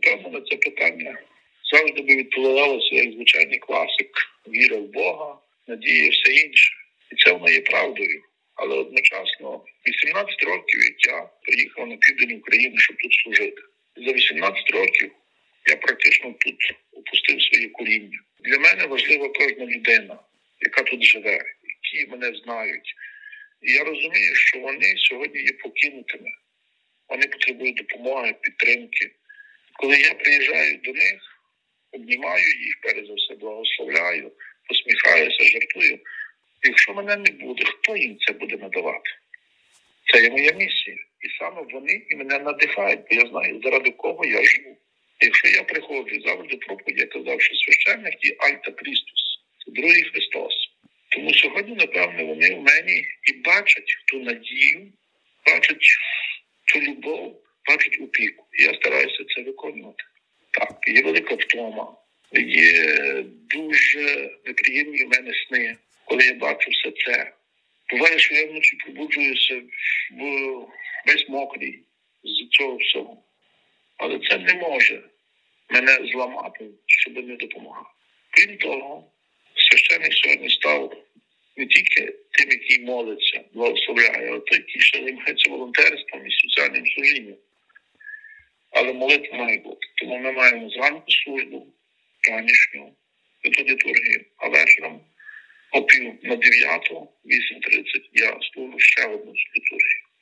напевно, на це питання завжди би відповідалося як звичайний класик. Віра в Бога, надія, все інше. І це воно є правдою. Але одночасно 18 років, як я приїхав на південь України, щоб тут служити. За 18 років я практично тут опустив своє коріння. Для мене важлива кожна людина, яка тут живе, які мене знають. І я розумію, що вони сьогодні є покинутими. Вони потребують допомоги, підтримки. Коли я приїжджаю до них, обнімаю їх, перш за все, благословляю, посміхаюся, жартую. Якщо мене не буде, хто їм це буде надавати? Це є моя місія. І саме вони і мене надихають, бо я знаю, заради кого я живу. Якщо я приходжу, завжди проповідь, я казав, що священник є Альта Крістус, це другий Христос. Тому сьогодні, напевне, вони в мені і бачать ту надію, бачать ту любов, бачать опіку. І я стараюся це виконувати. Так, є велика втома, є дуже неприємні в мене сни, коли я бачу все це. Буває, що я вночі пробуджуюся весь мокрий з цього всього. Але це не може мене зламати, щоб не допомагати. Крім того, священник сьогодні став не тільки тим, який молиться, благословляє, а той, який ще займається волонтерством і соціальним служінням. Але молитва має бути. Тому ми маємо зранку службу, ранішню, до літургію, а вечором о 8:50, 8:30 я служу ще одну літургію.